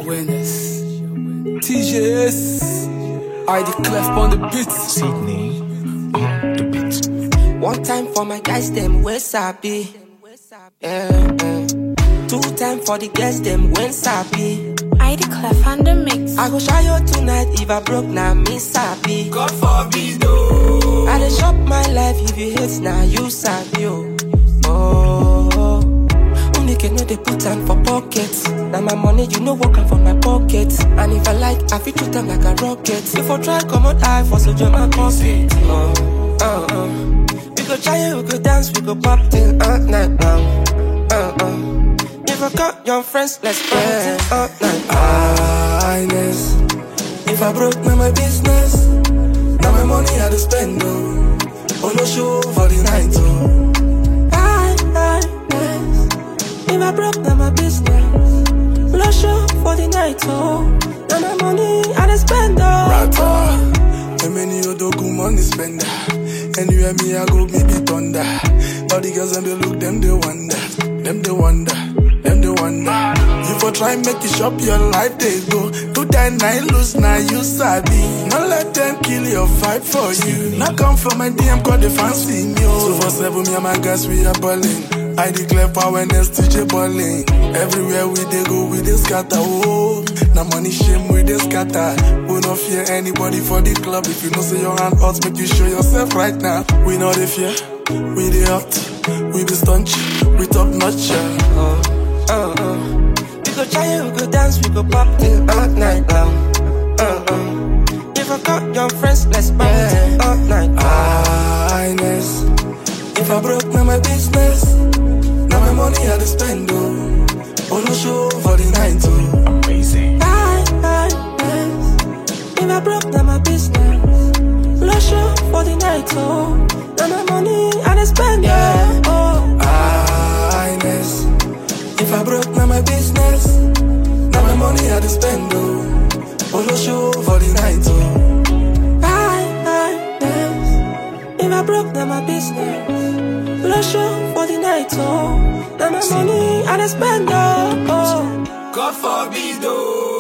Awareness. TJS. I the clef on the beat. Sydney on the beat. One time for my guys, them where sabi. Yeah. Two time for the girls, them when sabi. I the clef on the mix. I go shy you tonight if I broke, now me sabi. God forbid, oh. I dey shop my life if you hate, now you sabi, oh. Nigga know they put time for pockets. Now my money, you know, working for my pockets. And if I like, I fit treat them like a rocket. If I try, come out high for so my pocket. We go try, we go dance, we go pop till all night long. If I got your friends, let's party till all night long. Highness. If I broke, now my business. Now my money I to spend, oh. No show for the night, oh. If I broke, now my business. No show for the night, oh. Now my money, I don't spend, oh. Rata, many odogu money spender. Anywhere me I go, me be thunder. All the girls and they look, them they wonder. Them they wonder, them they wonder. You for try make you shop your life, they go. Do that night lose, now you sabi. Not let them kill your vibe for you. Now come from my DM, cause they fancy me, oh. 247, me and my guys, we are balling. I declare awareness, DJ balling. Everywhere we dey go, we dey scatter, oh. Now money shame, we dey scatter. We no fear anybody for the club. If you know say your hand hot, make you show yourself right now. We know they fear, we dey hot. We be staunch, we top notch, We go try, we go dance, we go pop till all night long. If I got your friends, let's party till all night long. Highness. If I broke, now my business. Now my money I to spend, oh. No show for the night, oh. Amazing. If I broke, now my business. No show for the night, oh. Now my money I to spend, yeah. Oh. Highness. If I broke, now my business. Now my money I to spend, oh. No show for the night, oh. If I broke, now my business. No show for the night, oh. Now my money I to spend, oh. God forbid, oh.